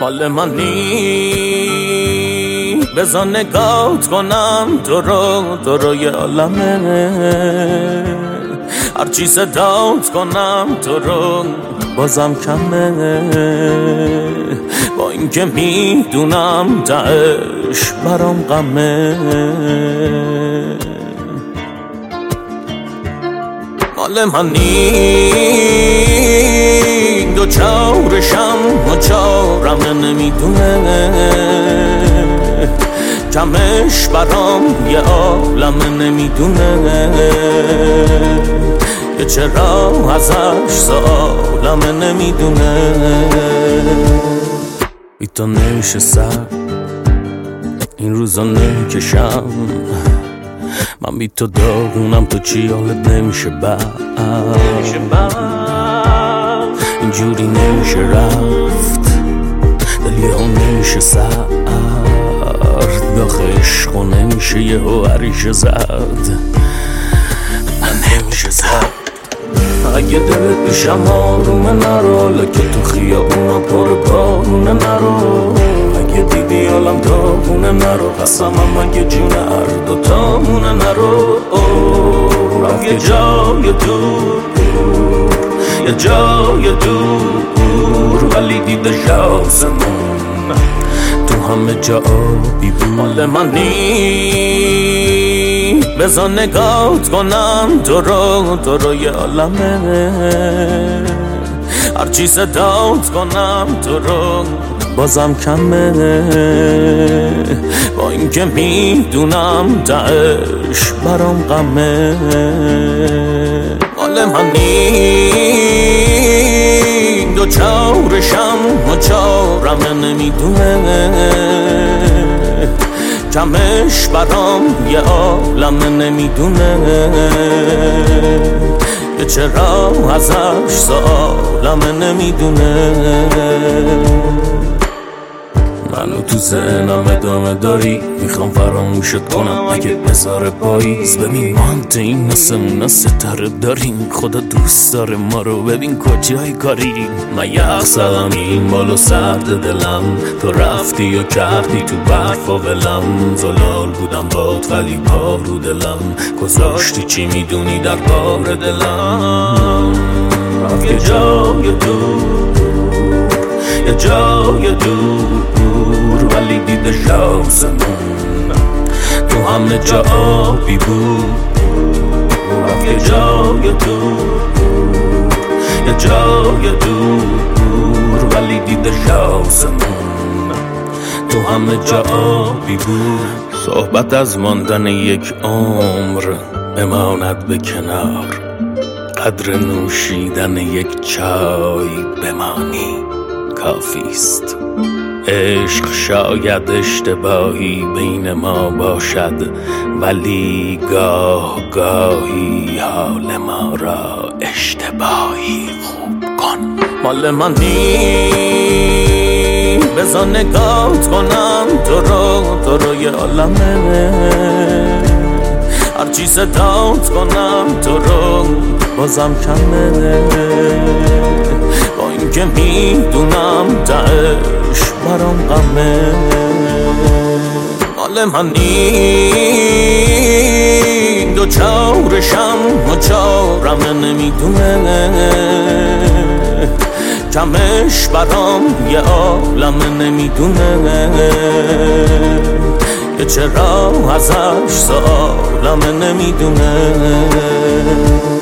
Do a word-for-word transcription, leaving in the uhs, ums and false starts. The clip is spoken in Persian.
مال منی بذار نگات کنم تو رو تو روی عالمه هرچی صدات کنم تو رو بازم کمه با اینکه میدونم تهش برام غمه مال منی دو چارشم و چارم نمیدونه کمش برام یه عالمه نمیدونه که چرا ازش سالمه نمیدونه ای تا نشستم این روزا نکشم من بی تو داغونم تو چی حالت نمیشه بعد اینجوری نمیشه رفت دلی ها نمیشه سرد داخل عشق و نمیشه یه هو عریشه زد من نمیشه زد اگه دلت پیشم آرومه نرو لکه تو خیابونا پر بارونه نرو اگه دیدی حالم داغونه نرو قسمم اگه جون هر دوتامونه نرو رفت یه جای دور یه جای دور ولی دیده شاسمون تو همه جا آبی بود مال منی بذار نگات کنم تو رو تو روی عالمه هرچی صدات کنم تو رو بازم کمه با اینکه میدونم تهش برام غمه مال منی دو چارشم و چارم نمیدونه کمش برام یه عالمه نمیدونه که چرا ازش سالمه نمیدونه منو تو ذهنم ادامه داری میخوام فراموشت کنم اگه بذاره پاییز ببین مانت این نسمون ستاره داریم خدا دوست داره ما رو ببین کجای کاری من یخ زدم این بالو سرد دلم تو رفتی و کردی تو برف و ولم زلال بودم باد ولی پا رو دلم گذاشتی چی میدونی در بار دلم رفت یه جای دور یه جای دور ولی دیده شاسمون تو همه جا آبی بود رفت یه جای دور یه جای دور ولی دیده شاسمون تو همه جا آبی بود صحبت از ماندن یک عمر بماند به کنار قدر نوشیدن یک چای بمانی کافیست عشق شاید اشتباهی بین ما باشد ولی گاه گاهی حال ما را اشتباهی خوب کن مال منی بذار نگات کنم تو رو تو روی عالمه هرچی صدات کنم تو رو بازم کمه با اینکه میدونم تهش برام غمه مال منی دو چارشم و چارم نمیدونه کمش برام یه عالمه نمیدونه که چرا ازش سالمه نمیدونه